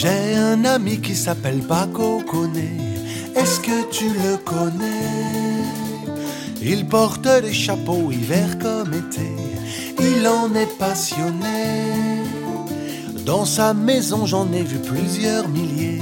J'ai un ami qui s'appelle Paco Koné. Est-ce que tu le connais? Il porte des chapeaux hiver comme été. Il en est passionné. Dans sa maison j'en ai vu plusieurs milliers.